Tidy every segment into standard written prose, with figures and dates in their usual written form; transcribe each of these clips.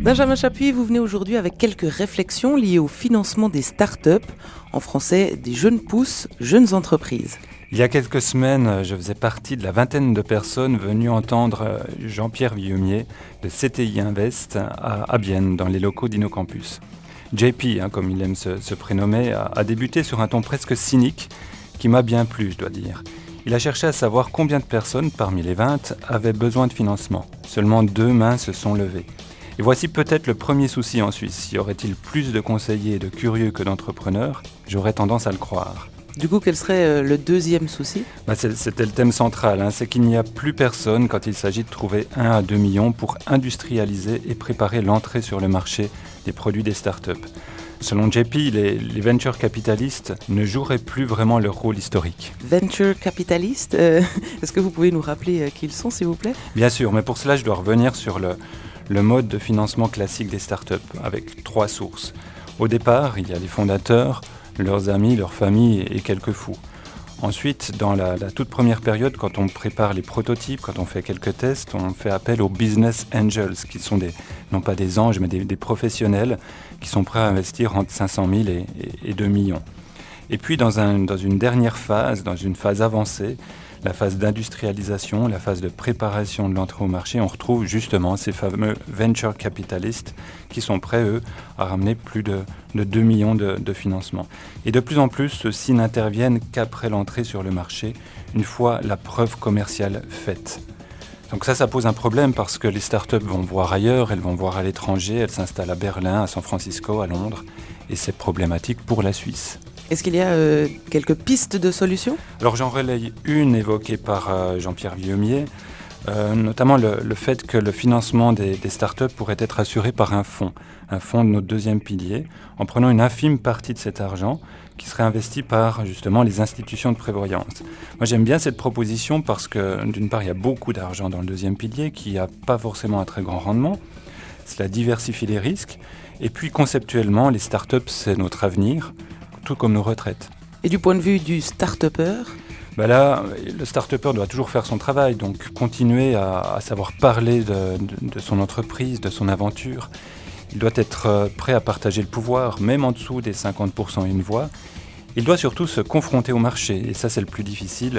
Benjamin Chapuis, vous venez aujourd'hui avec quelques réflexions liées au financement des startups, en français des jeunes pousses, jeunes entreprises. Il y a quelques semaines, je faisais partie de la vingtaine de personnes venues entendre Jean-Pierre Villemier de CTI Invest à Bienne, dans les locaux d'InnoCampus. JP, comme il aime se prénommer, a débuté sur un ton presque cynique qui m'a bien plu, je dois dire. Il a cherché à savoir combien de personnes, parmi les 20, avaient besoin de financement. Seulement 2 mains se sont levées. Et voici peut-être le premier souci en Suisse. Y aurait-il plus de conseillers et de curieux que d'entrepreneurs ? J'aurais tendance à le croire. Du coup, quel serait le deuxième souci ? C'était le thème central, c'est qu'il n'y a plus personne quand il s'agit de trouver 1 à 2 millions pour industrialiser et préparer l'entrée sur le marché des produits des startups. Selon JP, les venture capitalistes ne joueraient plus vraiment leur rôle historique. Venture capitalistes, est-ce que vous pouvez nous rappeler qui ils sont, s'il vous plaît ? Bien sûr, mais pour cela, je dois revenir sur le mode de financement classique des startups, avec 3 sources. Au départ, il y a les fondateurs, leurs amis, leurs familles et quelques fous. Ensuite, dans la toute première période, quand on prépare les prototypes, quand on fait quelques tests, on fait appel aux business angels, qui sont non pas des anges, mais des professionnels qui sont prêts à investir entre 500 000 et 2 millions. Et puis, dans une dernière phase, dans une phase avancée, la phase d'industrialisation, la phase de préparation de l'entrée au marché, on retrouve justement ces fameux venture capitalistes qui sont prêts, eux, à ramener plus de 2 millions de financement. Et de plus en plus, ceux-ci n'interviennent qu'après l'entrée sur le marché, une fois la preuve commerciale faite. Donc ça pose un problème parce que les startups vont voir ailleurs, elles vont voir à l'étranger, elles s'installent à Berlin, à San Francisco, à Londres, et c'est problématique pour la Suisse. Est-ce qu'il y a quelques pistes de solutions ? Alors j'en relaye une évoquée par Jean-Pierre Villemier, notamment le fait que le financement des startups pourrait être assuré par un fonds de notre deuxième pilier, en prenant une infime partie de cet argent qui serait investi par justement les institutions de prévoyance. Moi j'aime bien cette proposition parce que d'une part il y a beaucoup d'argent dans le deuxième pilier qui n'a pas forcément un très grand rendement, cela diversifie les risques, et puis conceptuellement les startups c'est notre avenir, tout comme nos retraites. Et du point de vue du start-upper ? Là, le start-upper doit toujours faire son travail, donc continuer à savoir parler de son entreprise, de son aventure. Il doit être prêt à partager le pouvoir, même en dessous des 50% une voix. Il doit surtout se confronter au marché, et ça c'est le plus difficile.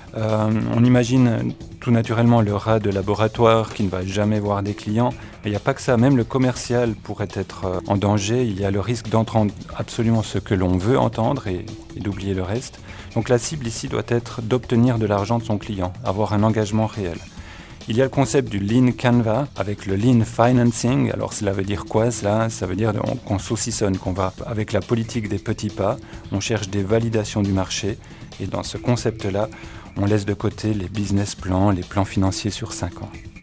On imagine tout naturellement le rat de laboratoire qui ne va jamais voir des clients, mais il n'y a pas que ça, même le commercial pourrait être en danger, il y a le risque d'entendre absolument ce que l'on veut entendre et d'oublier le reste. Donc la cible ici doit être d'obtenir de l'argent de son client, avoir un engagement réel. Il y a le concept du Lean Canvas avec le Lean Financing. Alors cela veut dire quoi cela ? Ça veut dire qu'on saucissonne, qu'on va avec la politique des petits pas, on cherche des validations du marché et dans ce concept-là, on laisse de côté les business plans, les plans financiers sur 5 ans.